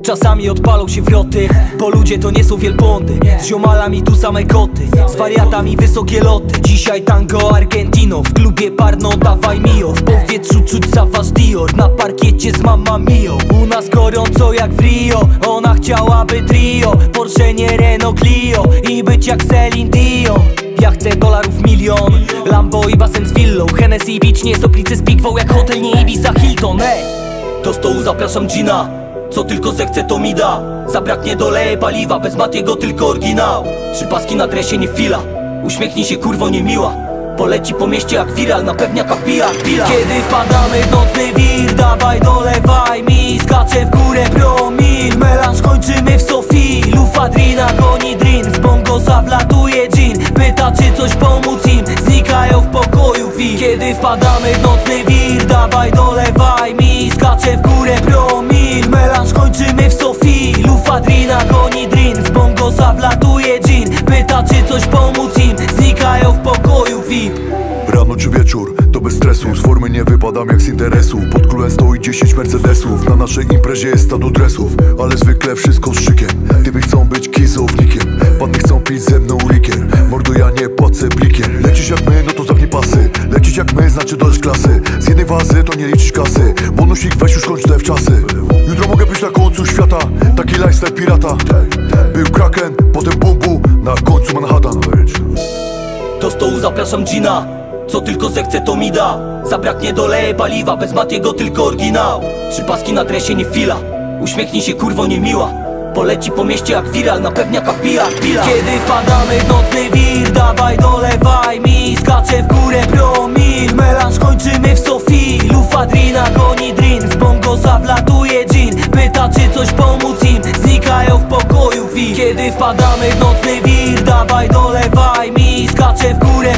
Czasami odpalą się wroty, bo ludzie to nie są wielbłądy. Z ziomalami tu same koty, z wariatami wysokie loty. Dzisiaj tango Argentino, w klubie Parno dawaj mio. W powietrzu czuć Savage Dior, na parkiecie z Mamma Mio. U nas gorąco jak w Rio, ona chciałaby trio. Porsche nie Renault Clio i być jak Celine Dion. Ja chcę dolarów milion, Lambo i basen z willą. Hennessy Beach, nie soplice z pikwą, jak hotel nie Ibiza Hilton. Do stołu zapraszam Gina, co tylko zechce to mi da. Zabraknie doleje paliwa, bez Matiego tylko oryginał. 3 paski na dresie nie fila, uśmiechnij się kurwo niemiła. Poleci po mieście jak wiral, na pewniaka wpija pila. Kiedy wpadamy w nocny wir, dawaj dolewaj mi. Skacze w górę promil, melanż kończymy w Sofii. Lufadrina goni drin, z bongosa wlatuje dżin. Pyta czy coś pomóc im, znikają w pokoju wi. Kiedy wpadamy w nocny wir, dawaj dolewaj mi. Skacze w górę promil, melanż kończymy w Sofii. Lufadrina goni drin, z bongosa wlatuje dżin. Pyta czy coś pomóc im, znikają w pokoju wi. Rano czy wieczór, to bez stresu. Z formy nie wypadam jak z interesu. Pod królem stoi 10 Mercedesów. Na naszej imprezie jest stado dresów, ale zwykle wszystko z szykiem. Typy chcą być kizownikiem, panny chcą pić ze mną likier. Mordo, ja nie płacę blikiem. Lecisz jak my, no to zapnij pasy. Lecisz jak my, znaczy dodać klasy. Z jednej wazy to nie liczyć kasy. Bonusik weź już kończ te wczasy. Jutro mogę być na końcu świata, taki lifestyle pirata. Był Kraken, potem Bumbu, na końcu Manhattan. Do stołu zapraszam Gina, co tylko zechce to mi da. Zabraknie doleje paliwa, bez Matiego tylko oryginał. 3 paski na dresie nie fila, uśmiechnij się kurwo niemiła. Poleci po mieście jak wiral, na pewniaka wpija pila. Kiedy wpadamy w nocny wir, dawaj dolewaj mi. Skacze w górę promil, melanż kończymy w Sofii. Lufadrina goni drin, z bongosa wlatuje dżin. Pyta czy coś pomóc im, znikają w pokoju wi. Kiedy wpadamy w nocny wir, dawaj dolewaj mi. Skacze w górę